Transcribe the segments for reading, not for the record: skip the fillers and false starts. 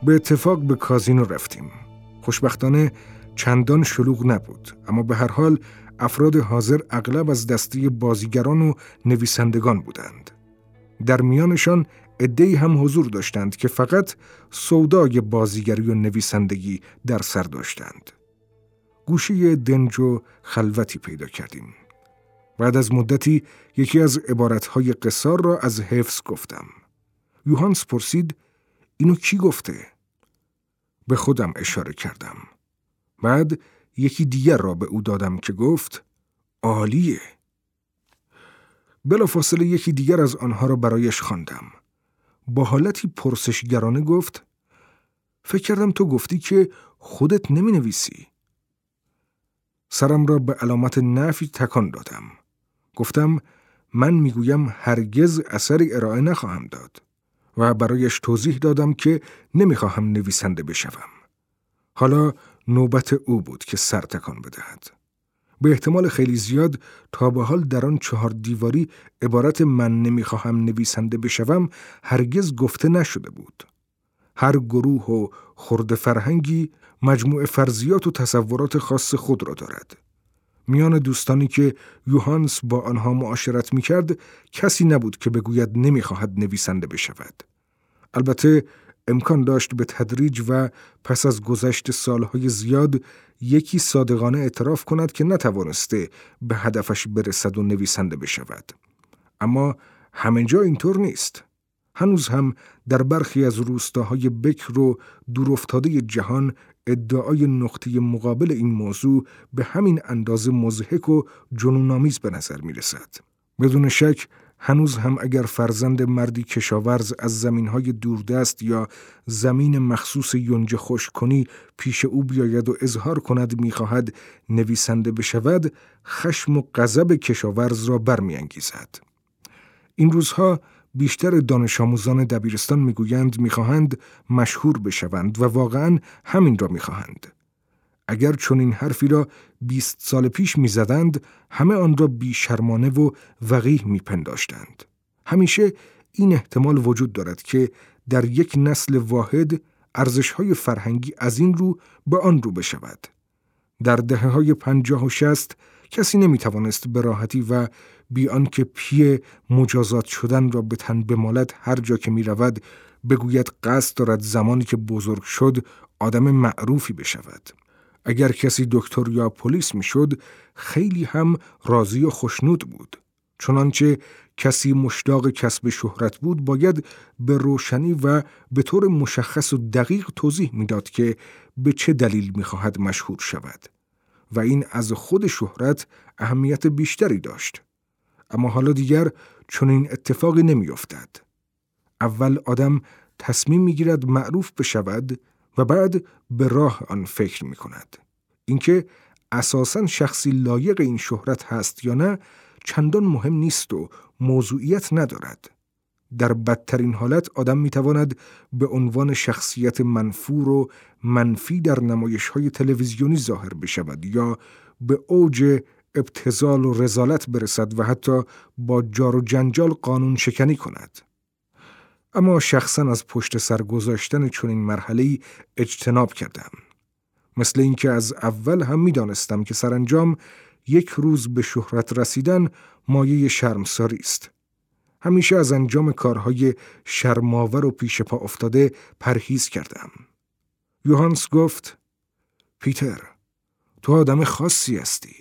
به اتفاق به کازینو رفتیم. خوشبختانه چندان شلوغ نبود، اما به هر حال افراد حاضر اغلب از دسته بازیگران و نویسندگان بودند. در میانشان عده‌ای هم حضور داشتند که فقط سودای بازیگری و نویسندگی در سر داشتند. گوشه دنج و خلوتی پیدا کردیم. بعد از مدتی یکی از عبارتهای قصار را از حفظ گفتم. یوهانس پرسید: اینو کی گفته؟ به خودم اشاره کردم. بعد یکی دیگر را به او دادم که گفت: عالیه. بلافاصله یکی دیگر از آنها را برایش خواندم. با حالتی پرسشگرانه گفت: فکر کردم تو گفتی که خودت نمی نویسی. سرم را به علامت نفی تکان دادم. گفتم: من میگویم هرگز اثری ارائه نخواهم داد و برایش توضیح دادم که نمیخواهم نویسنده بشوم. حالا نوبت او بود که سر تکان بدهد. به احتمال خیلی زیاد تا به حال در آن 4 دیواری عبارت من نمیخواهم نویسنده بشوم هرگز گفته نشده بود. هر گروه و خرد فرهنگی مجموعه فرضیات و تصورات خاص خود را دارد. میان دوستانی که یوهانس با آنها معاشرت میکرد کسی نبود که بگوید نمیخواهد نویسنده بشود. البته امکان داشت به تدریج و پس از گذشت سالهای زیاد یکی صادقانه اعتراف کند که نتوانسته به هدفش برسد و نویسنده بشود. اما همه جا اینطور نیست. هنوز هم در برخی از روستاهای بکر و دورافتاده جهان ادعای نقطه مقابل این موضوع به همین اندازه مضحک و جنون‌آمیز به نظر می رسد. بدون شک هنوز هم اگر فرزند مردی کشاورز از زمینهای دوردست یا زمین مخصوص یونجه خشک‌کنی پیش او بیاید و اظهار کند می‌خواهد نویسنده بشود، خشم و غضب کشاورز را برمی‌انگیزد. این روزها بیشتر دانش آموزان دبیرستان میگویند میخواهند مشهور بشوند و واقعاً همین را میخواهند. اگر چون این حرفی را 20 سال پیش میزدند، همه آن را بیشرمانه و وقیح میپنداشتند. همیشه این احتمال وجود دارد که در یک نسل واحد ارزش‌های فرهنگی از این رو به آن رو بشود. در دهه‌های 50 و 60 کسی نمیتوانست به راحتی و بی آنکه پی مجازات شدن را به تن بمالد هر جا که میرود بگوید قصد دارد زمانی که بزرگ شد آدم معروفی بشود. اگر کسی دکتر یا پلیس میشد خیلی هم راضی و خوشنود بود. چنانچه کسی مشتاق کسب شهرت بود باید به روشنی و به طور مشخص و دقیق توضیح میداد که به چه دلیل میخواهد مشهور شود و این از خود شهرت اهمیت بیشتری داشت. اما حالا دیگر چنین اتفاقی نمیافتد. اول آدم تصمیم میگیرد معروف بشود و بعد به راه آن فکر میکند. اینکه اساساً شخصی لایق این شهرت هست یا نه چندان مهم نیست و موضوعیت ندارد. در بدترین حالت آدم میتواند به عنوان شخصیت منفور و منفی در نمایش‌های تلویزیونی ظاهر بشود یا به اوج ابتذال و رذالت برسد و حتی با جار و جنجال قانون شکنی کند. اما شخصاً از پشت سر گذاشتن چنین مرحله‌ای اجتناب کردم. مثل اینکه از اول هم می‌دانستم که سرانجام یک روز به شهرت رسیدن مایه شرمساری است. همیشه از انجام کارهای شرم‌آور و پیش پا افتاده پرهیز کردم. یوهانس گفت: پیتر، تو آدم خاصی هستی.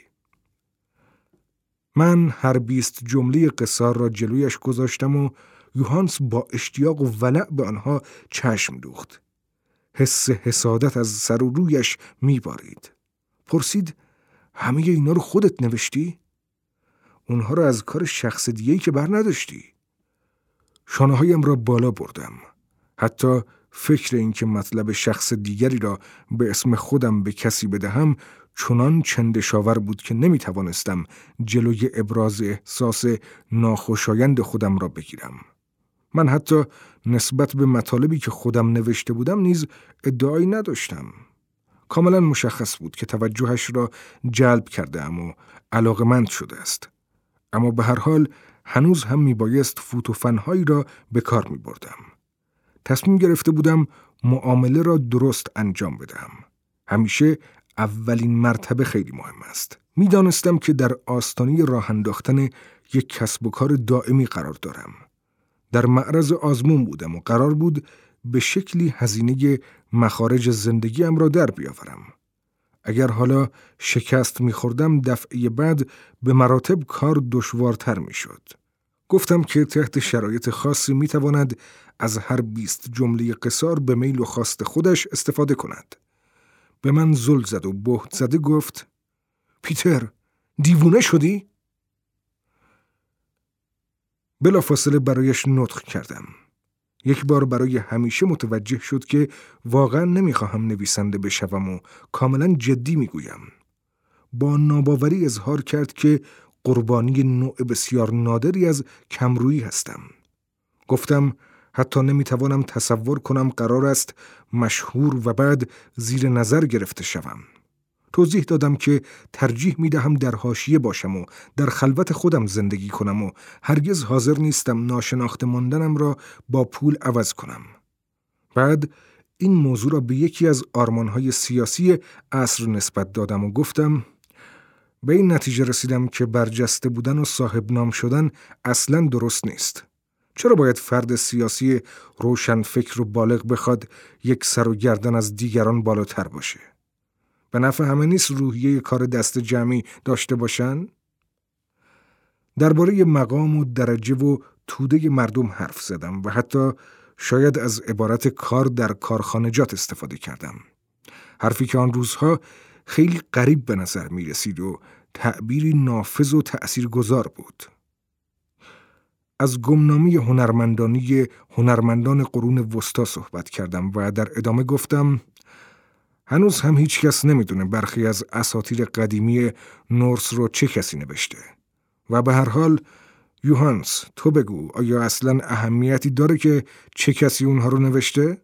من هر 20 جمله قصار را جلویش گذاشتم و یوهانس با اشتیاق و ولع به آنها چشم دوخت. حس حسادت از سر و رویش میبارید. پرسید: همه اینا رو خودت نوشتی؟ اونها رو از کار شخص دیگه‌ای که بر نداشتی؟ شانه‌هایم را بالا بردم. حتی فکر این که مطلب شخص دیگری را به اسم خودم به کسی بدهم چنان چندشاور بود که نمیتوانستم جلوی ابراز احساس ناخوشایند خودم را بگیرم. من حتی نسبت به مطالبی که خودم نوشته بودم نیز ادعایی نداشتم. کاملا مشخص بود که توجهش را جلب کرده‌ام و علاقمند شده است. اما به هر حال هنوز هم میبایست فوت و فنهایی را به کار میبردم. تصمیم گرفته بودم معامله را درست انجام بدهم. همیشه اولین مرتبه خیلی مهم است. می‌دانستم که در آستانه راه انداختن یک کسب و کار دائمی قرار دارم. در معرض آزمون بودم و قرار بود به شکلی هزینه مخارج زندگیم را در بیاورم. اگر حالا شکست می‌خوردم دفعه بعد به مراتب کار دشوارتر می‌شد. گفتم که تحت شرایط خاصی می‌تواند از هر 20 جمله قصار به میل و خواست خودش استفاده کند. به من زل زد و بهت زده گفت: پیتر، دیوونه شدی؟ بلافاصله برایش نطق کردم. یک بار برای همیشه متوجه شد که واقعا نمیخواهم نویسنده بشوم و کاملا جدی میگویم. با ناباوری اظهار کرد که قربانی نوع بسیار نادری از کمرویی هستم. گفتم حتی نمیتوانم تصور کنم قرار است مشهور و بعد زیر نظر گرفته شوم. توضیح دادم که ترجیح میدهم در حاشیه باشم و در خلوت خودم زندگی کنم و هرگز حاضر نیستم ناشناخته ماندنم را با پول عوض کنم. بعد این موضوع را به یکی از آرمانهای سیاسی عصر نسبت دادم و گفتم به این نتیجه رسیدم که برجسته بودن و صاحب نام شدن اصلاً درست نیست. چرا باید فرد سیاسی روشن فکر و بالغ بخواد یک سر و گردن از دیگران بالاتر باشه؟ به نفع همه نیست روحیه کار دست جمعی داشته باشن؟ درباره مقام و درجه و توده مردم حرف زدم و حتی شاید از عبارت کار در کارخانجات استفاده کردم. حرفی که آن روزها خیلی غریب به نظر می رسید و تعبیری نافذ و تأثیرگذار بود. از گمنامی هنرمندان قرون وسطا صحبت کردم و در ادامه گفتم هنوز هم هیچ کس نمیدونه برخی از اساطیر قدیمی نورس رو چه کسی نوشته. و به هر حال یوهانس، تو بگو آیا اصلاً اهمیتی داره که چه کسی اونها رو نوشته؟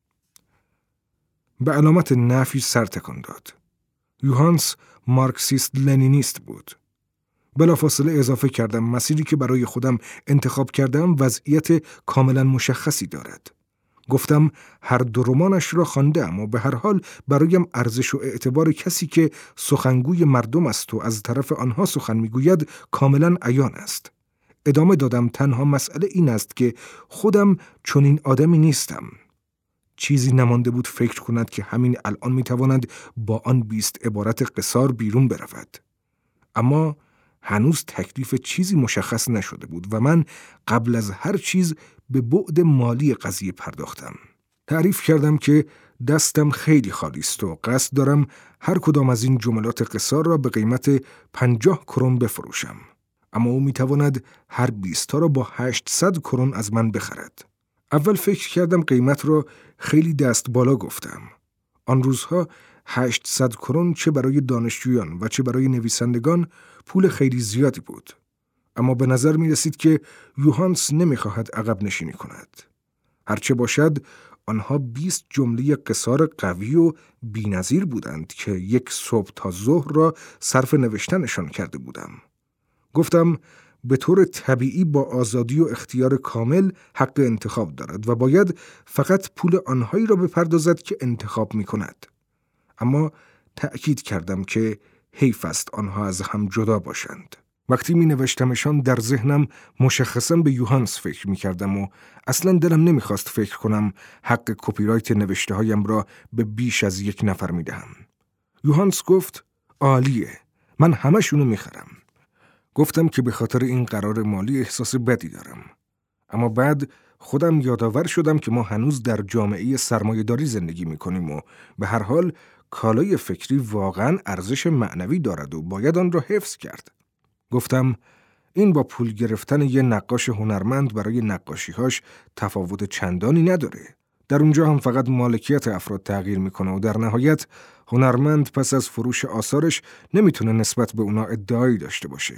به علامت نفی سر تکان داد. یوهانس مارکسیست لنینیست بود. بلافاصله اضافه کردم مسیری که برای خودم انتخاب کردم وضعیت کاملا مشخصی دارد. گفتم هر دو رمانش را خواندم و به هر حال برایم ارزش و اعتبار کسی که سخنگوی مردم است و از طرف آنها سخن میگوید کاملا عیان است. ادامه دادم تنها مسئله این است که خودم چنین آدمی نیستم. چیزی نمانده بود فکر کند که همین الان میتواند با آن 20 عبارت قصار بیرون برود. اما هنوز تکلیف چیزی مشخص نشده بود و من قبل از هر چیز به بعد مالی قضیه پرداختم. تعریف کردم که دستم خیلی خالی است و قصد دارم هر کدام از این جملات قصار را به قیمت 50 کرون بفروشم. اما او میتواند هر 20 تا را با 800 کرون از من بخرد. اول فکر کردم قیمت را خیلی دست بالا گفتم. آن روزها 800 کرون چه برای دانشجویان و چه برای نویسندگان پول خیلی زیادی بود. اما به نظر می رسید که یوهانس نمی خواهد عقب نشینی کند. هرچه باشد آنها 20 جمله قصار قوی و بی‌نظیر بودند که یک صبح تا ظهر را صرف نوشتنشان کرده بودم. گفتم به طور طبیعی با آزادی و اختیار کامل حق انتخاب دارد و باید فقط پول آنهایی را بپردازد که انتخاب می کند. اما تأکید کردم که حیف است آنها از هم جدا باشند. وقتی می نوشتمشان در ذهنم مشخصاً به یوهانس فکر می کردم و اصلاً دلم نمی خواست فکر کنم حق کپی رایت نوشته هایم را به بیش از یک نفر می دهم. یوهانس گفت عالیه، من همشونو می خرم. گفتم که به خاطر این قرار مالی احساس بدی دارم. اما بعد خودم یادآور شدم که ما هنوز در جامعه سرمایه‌داری زندگی می کنیم و به هر حال کالای فکری واقعاً ارزش معنوی دارد و باید آن را حفظ کرد. گفتم این با پول گرفتن یه نقاش هنرمند برای نقاشی‌هاش تفاوت چندانی نداره. در اونجا هم فقط مالکیت افراد تغییر میکنه و در نهایت هنرمند پس از فروش آثارش نمیتونه نسبت به اونا ادعایی داشته باشه.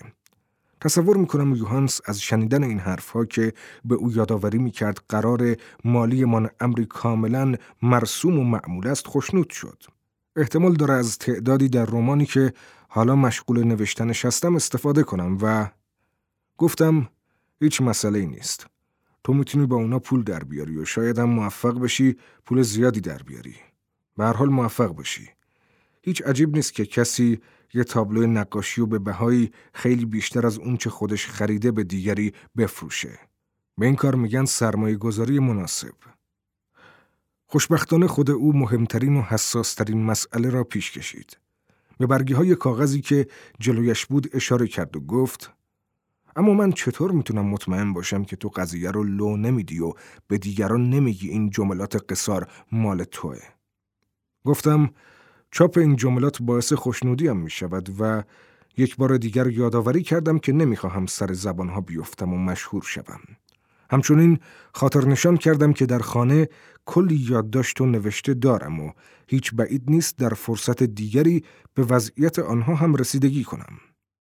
تصور میکنم یوهانس از شنیدن این حرفها که به او یادآوری میکرد قرار مالی من امری کاملا مرسوم و معمول است خوشنود شد. احتمال داره از تعدادی در رمانی که حالا مشغول نوشتنش هستم استفاده کنم و گفتم هیچ مسئله‌ای نیست. تو میتونی با اونا پول در بیاری و شاید هم موفق بشی پول زیادی در بیاری. به هر حال موفق باشی. هیچ عجیب نیست که کسی یه تابلو نقاشی و به بهایی خیلی بیشتر از اون چه خودش خریده به دیگری بفروشه. به این کار میگن سرمایه گذاری مناسب. خوشبختانه خود او مهمترین و حساسترین مسئله را پیش کشید. به برگه‌های کاغذی که جلویش بود اشاره کرد و گفت: اما من چطور میتونم مطمئن باشم که تو قضیه رو لو نمیدی و به دیگران نمیگی این جملات قصار مال توئه؟ گفتم چاپ این جملات باعث خوشنودیم میشود و یک بار دیگر یادآوری کردم که نمیخواهم سر زبانها بیفتم و مشهور شوم. همچنین خاطر نشان کردم که در خانه کلی یادداشت و نوشته دارم و هیچ بعید نیست در فرصت دیگری به وضعیت آنها هم رسیدگی کنم.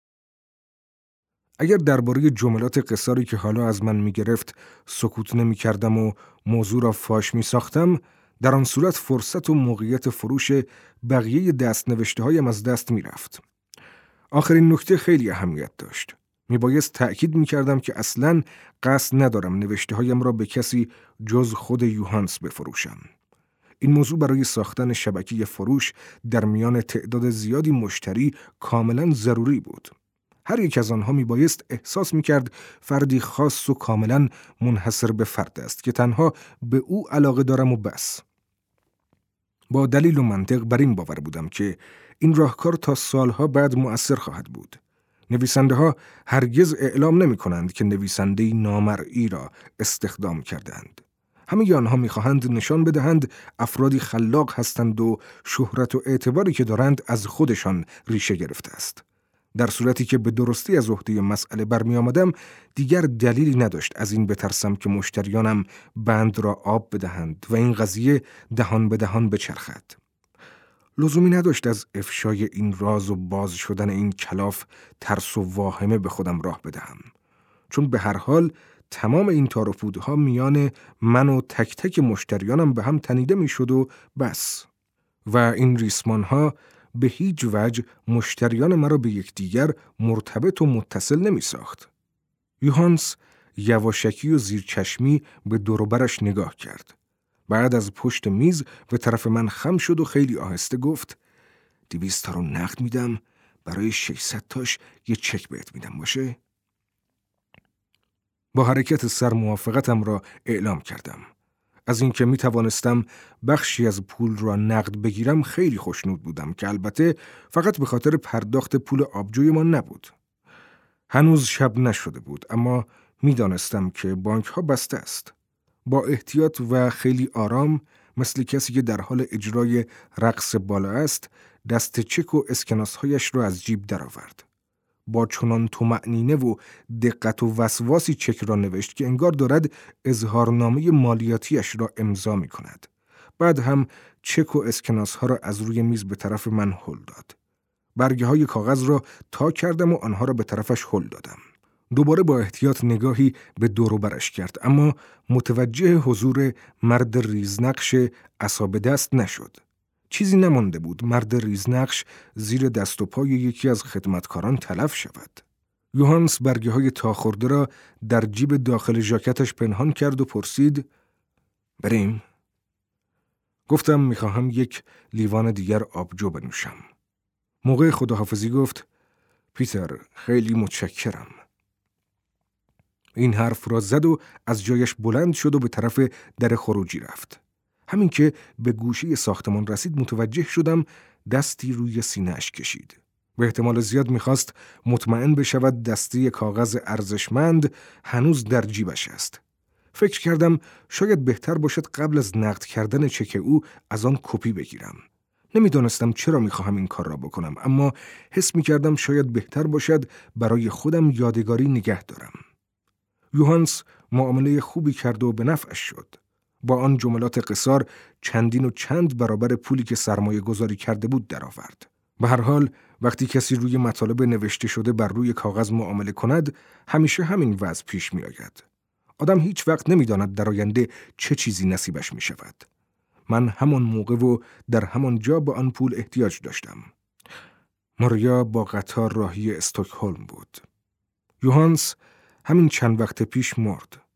اگر درباره جملات قصاری که حالا از من میگرفت سکوت نمی کردم و موضوع را فاش می ساختم، در آن صورت فرصت و موقعیت فروش بقیه دست نوشته هایم از دست می رفت. آخرین نکته خیلی اهمیت داشت. می بایست تأکید می کردم که اصلاً قصد ندارم نوشته هایم را به کسی جز خود یوهانس بفروشم. این موضوع برای ساختن شبکه فروش در میان تعداد زیادی مشتری کاملاً ضروری بود. هر یک از آنها می بایست احساس می کرد فردی خاص و کاملاً منحصر به فرد است که تنها به او علاقه دارم و بس. با دلیل و منطق بر این باور بودم که این راهکار تا سالها بعد مؤثر خواهد بود. نویسنده ها هرگز اعلام نمی کنند که نویسنده نامرئی را استخدام کردند. همه آنها می خواهند نشان بدهند افرادی خلاق هستند و شهرت و اعتباری که دارند از خودشان ریشه گرفته است. در صورتی که به درستی از عهده مسئله برمی آمدم، دیگر دلیلی نداشت از این بترسم که مشتریانم بند را آب بدهند و این قضیه دهان به دهان بچرخد. لزومی نداشت از افشای این راز و باز شدن این کلاف ترس و واهمه به خودم راه بدهم، چون به هر حال تمام این تار و پودها میان من و تک تک مشتریانم به هم تنیده میشد و بس. و این ریسمان ها به هیچ وجه مشتریان مرا به یکدیگر مرتبط و متصل نمی ساخت. یوهانس یواشکی و زیرچشمی به دور و برش نگاه کرد. بعد از پشت میز به طرف من خم شد و خیلی آهسته گفت: 200 تا رو نقد میدم، برای 600 تاش یه چک بهت میدم، باشه؟ با حرکت سر موافقتم را اعلام کردم. از اینکه می توانستم بخشی از پول را نقد بگیرم خیلی خوشنود بودم که البته فقط به خاطر پرداخت پول آبجوی ما نبود. هنوز شب نشده بود اما می دانستم که بانک ها بسته است. با احتیاط و خیلی آرام مثل کسی که در حال اجرای رقص بالا است دست چک و اسکناس هایش را از جیب درآورد. با چنان طمأنینه و دقت و وسواسی چک را نوشت که انگار دارد اظهارنامه مالیاتیش را امضا می کند. بعد هم چک و اسکناس ها را از روی میز به طرف من هل داد. برگه های کاغذ را تا کردم و آنها را به طرفش هل دادم. دوباره با احتیاط نگاهی به دور و برش کرد اما متوجه حضور مرد ریزنقش عصا دست نشد. چیزی نمانده بود مرد ریزنقش زیر دست و پای یکی از خدمتکاران تلف شود. یوهانس برگه های تا خورده را در جیب داخل ژاکتش پنهان کرد و پرسید: بریم؟ گفتم میخواهم یک لیوان دیگر آبجو بنوشم. موقع خداحافظی گفت: پیتر، خیلی متشکرم. این حرف را زد و از جایش بلند شد و به طرف در خروجی رفت. همین که به گوشه ساختمان رسید متوجه شدم دستی روی سینه‌اش کشید. به احتمال زیاد می‌خواست مطمئن بشود دسته کاغذ ارزشمند هنوز در جیبش است. فکر کردم شاید بهتر باشد قبل از نقد کردن چک او از آن کپی بگیرم. نمی‌دانستم چرا می‌خواهم این کار را بکنم اما حس می‌کردم شاید بهتر باشد برای خودم یادگاری نگه دارم. یوهانس معامله خوبی کرد و به نفعش شد. با آن جملات قصار چندین و چند برابر پولی که سرمایه گذاری کرده بود درآورد. به هر حال وقتی کسی روی مطالب نوشته شده بر روی کاغذ معامله کند همیشه همین وضع پیش می آید. آدم هیچ وقت نمی داند در آینده چه چیزی نصیبش می شود. من همان موقع و در همان جا به آن پول احتیاج داشتم. ماریا با قطار راهی استکهلم بود. یوهانس همین چند وقت پیش مرد.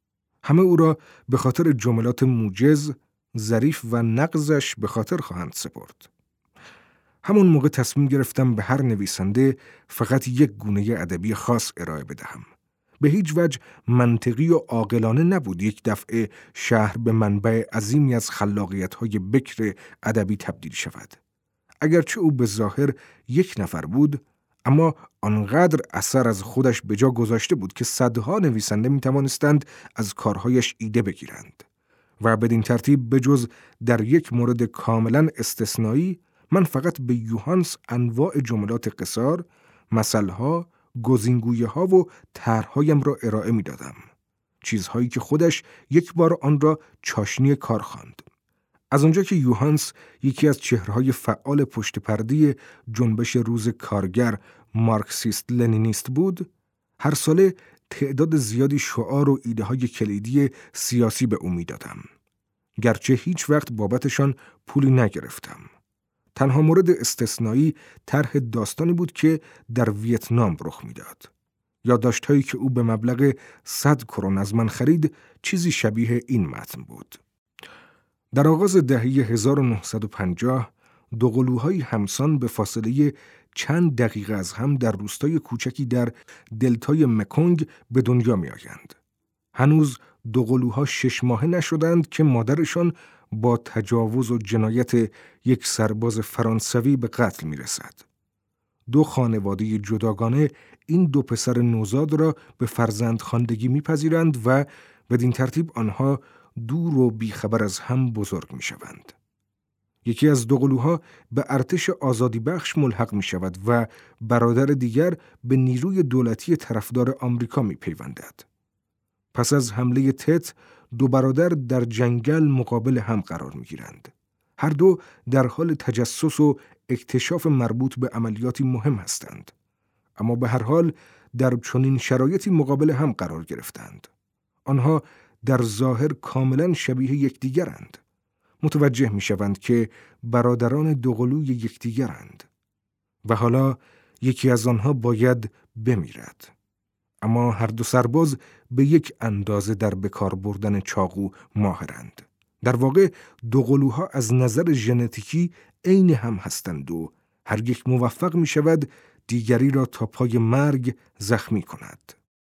همه او را به خاطر جملات موجز، ظریف و نغزش به خاطر خواهند سپرد. همون موقع تصمیم گرفتم به هر نویسنده فقط یک گونه ادبی خاص ارائه بدهم. به هیچ وجه منطقی و عاقلانه نبود یک دفعه شهر به منبع عظیمی از خلاقیت‌های بکر ادبی تبدیل شود. اگرچه او به ظاهر یک نفر بود، اما آنقدر اثر از خودش به جا گذاشته بود که صدها نویسنده می توانستند از کارهایش ایده بگیرند. و بدین ترتیب بجز در یک مورد کاملا استثنایی، من فقط به یوهانس انواع جملات قصار، مثلها، گزینگویه‌ها و طرح‌هایم را ارائه می‌دادم. چیزهایی که خودش یک بار آن را چاشنی کار خواند. از آنجا که یوهانس یکی از چهره‌های فعال پشت پرده جنبش روز کارگر مارکسیست لنینیست بود، هر ساله تعداد زیادی شعار و ایده‌های کلیدی سیاسی به او می‌دادم. گرچه هیچ وقت بابتشان پولی نگرفتم. تنها مورد استثنایی طرح داستانی بود که در ویتنام رخ میداد. یادداشت‌هایی که او به مبلغ 100 کرون از من خرید چیزی شبیه این متن بود. در آغاز دهه 1950 دو قلوهای همسان به فاصله چند دقیقه از هم در روستای کوچکی در دلتای مکونگ به دنیا می آیند. هنوز دو قلوها 6 ماهه نشدند که مادرشان با تجاوز و جنایت یک سرباز فرانسوی به قتل می رسد. دو خانواده جداگانه این دو پسر نوزاد را به فرزندخواندگی می پذیرند و بدین ترتیب آنها دور و بیخبر از هم بزرگ می شوند. یکی از دو قلوها به ارتش آزادی بخش ملحق می شود و برادر دیگر به نیروی دولتی طرفدار آمریکا می پیوندد. پس از حمله تت، دو برادر در جنگل مقابل هم قرار می گیرند. هر دو در حال تجسس و اکتشاف مربوط به عملیاتی مهم هستند. اما به هر حال در چنین شرایطی مقابل هم قرار گرفتند. آنها در ظاهر کاملا شبیه یکدیگرند. متوجه می شوند که برادران دوقلوی یکدیگرند. و حالا یکی از آنها باید بمیرد. اما هر دو سرباز به یک اندازه در بکار بردن چاقو ماهرند. در واقع دو قلوها از نظر ژنتیکی عین هم هستند و هر یک موفق می شود دیگری را تا پای مرگ زخمی کند.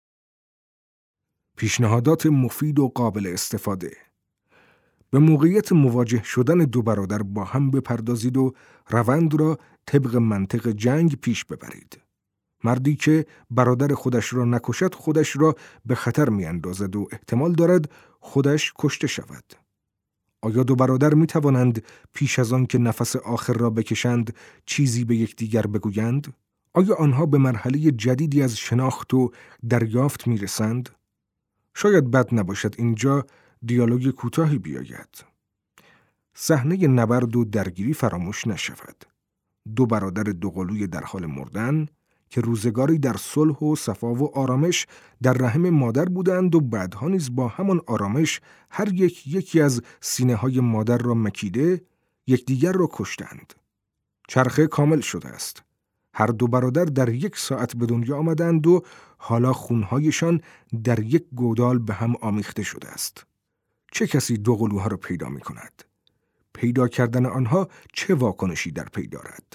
پیشنهادات مفید و قابل استفاده. به موقعیت مواجه شدن دو برادر با هم بپردازید و روند را طبق منطق جنگ پیش ببرید. مردی که برادر خودش را نکشد خودش را به خطر می اندازد و احتمال دارد خودش کشته شود. آیا دو برادر می توانند پیش از آن که نفس آخر را بکشند چیزی به یکدیگر بگویند؟ آیا آنها به مرحله جدیدی از شناخت و دریافت می رسند؟ شاید بد نباشد اینجا دیالوگ کوتاهی بیاید. صحنه نبرد و درگیری فراموش نشود. دو برادر دوقلوی در حال مردن که روزگاری در صلح و صفا و آرامش در رحم مادر بودند و بعدها نیز با همان آرامش هر یکی از سینه‌های مادر را مکیده یکدیگر را کشتند. چرخه کامل شده است. هر دو برادر در 1 ساعت به دنیا آمدند و حالا خونهایشان در یک گودال به هم آمیخته شده است. چه کسی دو قلوها را پیدا می کند؟ پیدا کردن آنها چه واکنشی در پی دارد؟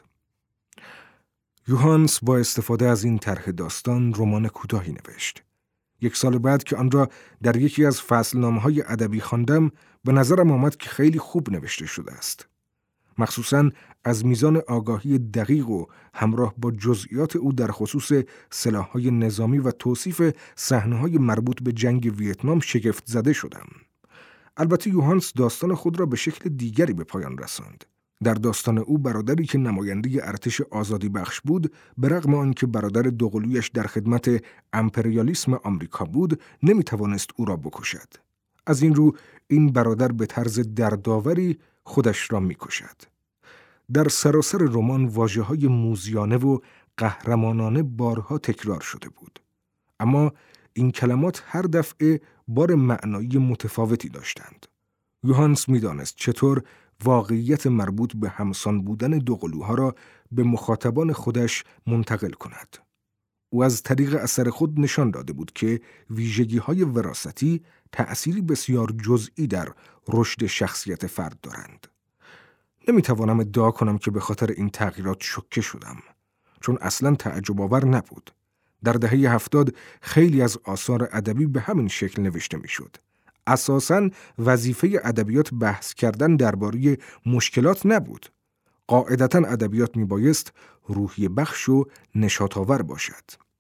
یوهانس با استفاده از این طرح داستان رمان کوتاهی نوشت. 1 سال بعد که آن را در یکی از فصلنامه‌های ادبی خواندم، به نظرم آمد که خیلی خوب نوشته شده است. مخصوصاً از میزان آگاهی دقیق و همراه با جزئیات او در خصوص سلاح‌های نظامی و توصیف صحنه‌های مربوط به جنگ ویتنام شگفت زده شدم. البته یوهانس داستان خود را به شکل دیگری به پایان رساند. در داستان او برادری که نماینده ارتش آزادی بخش بود، به رغم آنکه برادر دوقلویش در خدمت امپریالیسم آمریکا بود، نمیتوانست او را بکشد. از این رو این برادر به طرز دردآوری خودش را میکشد. در سراسر رمان واژه‌های موذیانه و قهرمانانه بارها تکرار شده بود. اما این کلمات هر دفعه بار معنایی متفاوتی داشتند. یوهانس می‌دانست چطور واقعیت مربوط به همسان بودن دوقلوها را به مخاطبان خودش منتقل کند. او از طریق اثر خود نشان داده بود که ویژگی‌های وراثتی تأثیری بسیار جزئی در رشد شخصیت فرد دارند. نمیتوانم ادعا کنم که به خاطر این تغییرات شوکه شدم، چون اصلاً تعجب آور نبود. در دهه 70 خیلی از آثار ادبی به همین شکل نوشته میشد. اساساً وظیفه ادبیات بحث کردن درباره مشکلات نبود. قاعدتاً ادبیات میبایست روحیه بخش و نشاط‌آور باشد.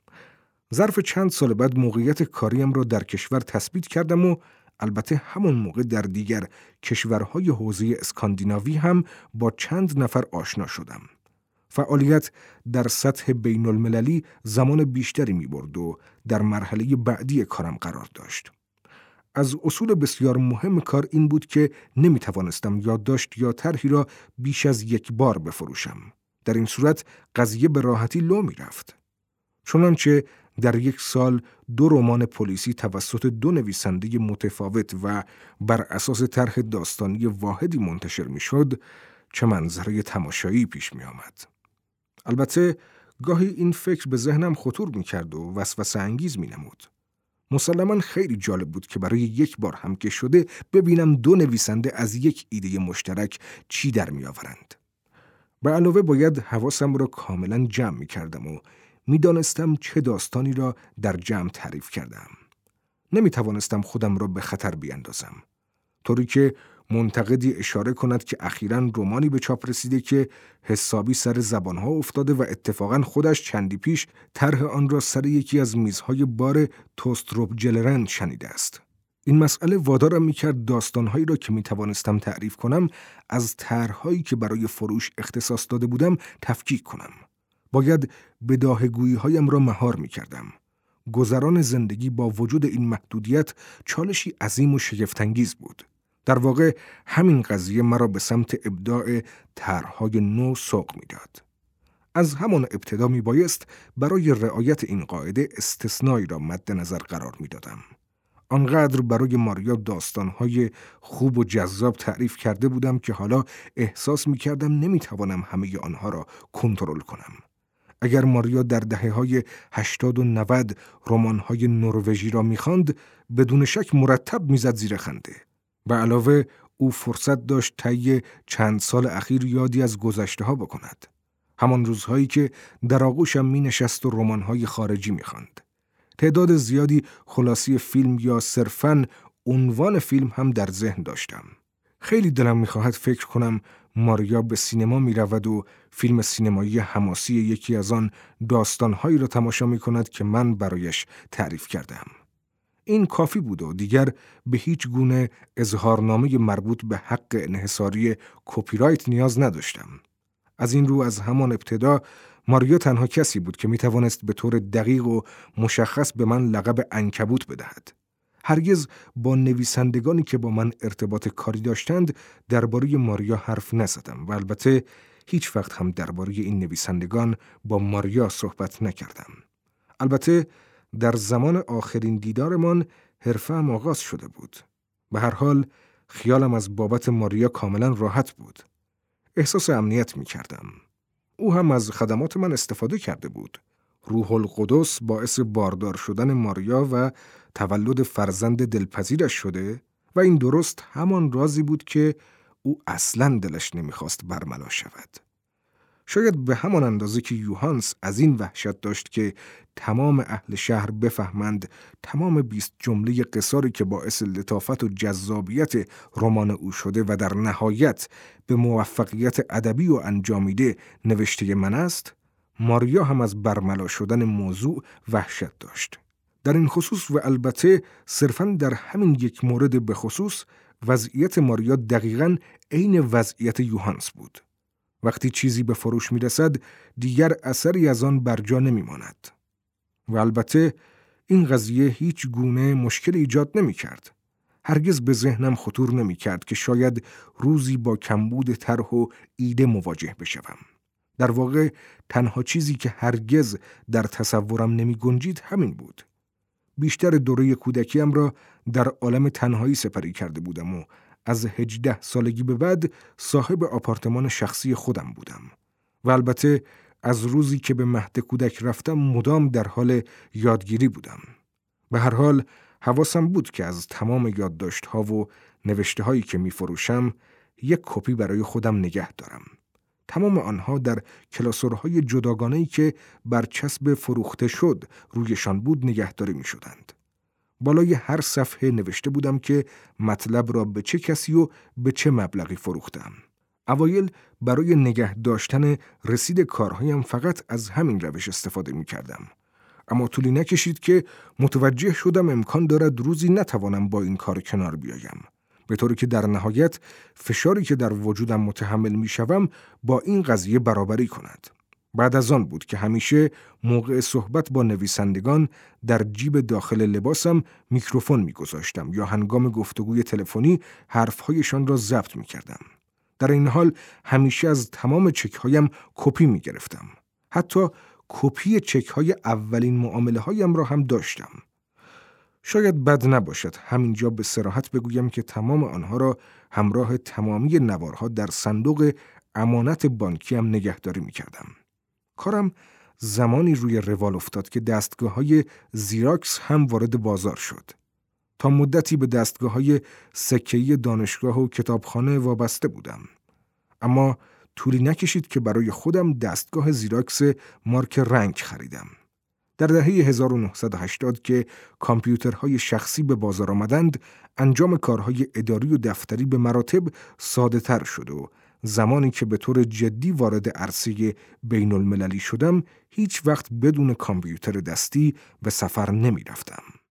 ظرف چند سال بعد موقعیت کاریم را در کشور تثبیت کردم و البته همون موقع در دیگر کشورهای حوزه اسکاندیناوی هم با چند نفر آشنا شدم. فعالیت در سطح بین المللی زمان بیشتری می برد و در مرحله بعدی کارم قرار داشت. از اصول بسیار مهم کار این بود که نمی توانستم یادداشت یا طرحی را بیش از یک بار بفروشم. در این صورت قضیه به راحتی لو می رفت. چنانچه در یک سال 2 رمان پلیسی توسط 2 نویسنده متفاوت و بر اساس طرح داستانی واحدی منتشر می شد، چه منظره تماشایی پیش می آمد. البته گاهی این فکر به ذهنم خطور می کرد و وسوسه انگیز می نمود. مسلماً خیلی جالب بود که برای یک بار هم که شده ببینم 2 نویسنده از یک ایده مشترک چی در می آورند. به علاوه باید حواسم را کاملاً جمع می کردم و می دانستم چه داستانی را در جمع تعریف کردم. نمی توانستم خودم را به خطر بیاندازم. طوری که منتقدی اشاره کند که اخیراً رمانی به چاپ رسیده که حسابی سر زبانها افتاده و اتفاقاً خودش چندی پیش طرح آن را سر یکی از میزهای بار توستروپ جلرند شنیده است. این مسئله وادارم می‌کرد داستان‌هایی را که می‌توانستم تعریف کنم از طرح‌هایی که برای فروش اختصاص داده بودم تفکیک کنم. باید بداهه‌گویی‌هایم را مهار می‌کردم. گذران زندگی با وجود این محدودیت چالشی عظیم و شگفت‌انگیز بود. در واقع همین قضیه مرا به سمت ابداع طرح‌های نو سوق می‌داد. از همان ابتدا میبایست برای رعایت این قاعده استثنایی را مد نظر قرار می‌دادم. آنقدر برای ماریا داستان‌های خوب و جذاب تعریف کرده بودم که حالا احساس می‌کردم نمی‌توانم همه آنها را کنترل کنم. اگر ماریا در دهه‌های 80 و 90 رمان‌های نروژی را می‌خواند، بدون شک مرتب می‌زد زیر خنده. به علاوه او فرصت داشت طی چند سال اخیر یادی از گذشته‌ها بکند. همان روزهایی که در آغوشم می‌نشست و رمان‌های خارجی می‌خواند. تعداد زیادی خلاصی فیلم یا صرفاً عنوان فیلم هم در ذهن داشتم. خیلی دلم می‌خواهد فکر کنم ماریا به سینما می‌رود و فیلم سینمایی حماسی یکی از آن داستان‌هایی را تماشا می‌کند که من برایش تعریف کردم. این کافی بود و دیگر به هیچ گونه اظهارنامه مربوط به حق انحصاری کپی رایت نیاز نداشتم. از این رو از همان ابتدا ماریا تنها کسی بود که میتوانست به طور دقیق و مشخص به من لقب عنکبوت بدهد. هرگز با نویسندگانی که با من ارتباط کاری داشتند درباره ماریا حرف نزدم و البته هیچ وقت هم درباره این نویسندگان با ماریا صحبت نکردم. البته در زمان آخرین دیدارمان حرفه‌ام آغاز شده بود. به هر حال خیالم از بابت ماریا کاملا راحت بود. احساس امنیت می کردم. او هم از خدمات من استفاده کرده بود. روح القدس باعث باردار شدن ماریا و تولد فرزند دلپذیرش شده و این درست همان رازی بود که او اصلاً دلش نمیخواست برملا شود. شاید به همان اندازه که یوهانس از این وحشت داشت که تمام اهل شهر بفهمند تمام 20 جمله قصاری که باعث لطافت و جذابیت رمان او شده و در نهایت به موفقیت ادبی و انجامیده نوشته من است، ماریا هم از برملا شدن موضوع وحشت داشت. در این خصوص و البته صرفاً در همین یک مورد به خصوص وضعیت ماریا دقیقاً عین وضعیت یوهانس بود. وقتی چیزی به فروش می رسد دیگر اثری از آن بر جا نمی ماند. و البته این قضیه هیچ گونه مشکل ایجاد نمی کرد. هرگز به ذهنم خطور نمی کرد که شاید روزی با کمبود طرح و ایده مواجه بشوم. در واقع تنها چیزی که هرگز در تصورم نمی گنجید همین بود. بیشتر دوره کودکیم را در عالم تنهایی سپری کرده بودم و از 18 سالگی به بعد صاحب آپارتمان شخصی خودم بودم و البته از روزی که به مهد کودک رفتم مدام در حال یادگیری بودم. به هر حال حواسم بود که از تمام یادداشت‌ها و نوشته‌هایی که می‌فروشم یک کپی برای خودم نگه دارم. تمام آنها در کلاسورهای جداگانه‌ای که برچسب فروخته شد رویشان بود نگهداری می‌شدند. بالای هر صفحه نوشته بودم که مطلب را به چه کسی و به چه مبلغی فروختم. اوایل برای نگه داشتن رسید کارهایم فقط از همین روش استفاده می‌کردم. اما طولی نکشید که متوجه شدم امکان دارد روزی نتوانم با این کار کنار بیایم. به طوری که در نهایت فشاری که در وجودم متحمل می‌شوم با این قضیه برابری کند. بعد از آن بود که همیشه موقع صحبت با نویسندگان در جیب داخل لباسم میکروفون می‌گذاشتم یا هنگام گفتگوی تلفنی حرف‌هایشان را ضبط می‌کردم. در این حال همیشه از تمام چک‌هایم کپی می‌گرفتم. حتی کپی چک‌های اولین معامله‌هایم را هم داشتم. شاید بد نباشد همینجا به صراحت بگویم که تمام آنها را همراه تمامی نوارها در صندوق امانت بانکیم نگهداری می‌کردم. کارم زمانی روی روال افتاد که دستگاه‌های زیراکس هم وارد بازار شد. تا مدتی به دستگاه‌های سکه‌ای دانشگاه و کتابخانه وابسته بودم. اما طولی نکشید که برای خودم دستگاه زیراکس مارک رنگ خریدم. در دهه 1980 که کامپیوترهای شخصی به بازار آمدند، انجام کارهای اداری و دفتری به مراتب ساده‌تر شد و زمانی که به طور جدی وارد عرصه بین المللی شدم، هیچ وقت بدون کامپیوتر دستی به سفر نمی رفتم.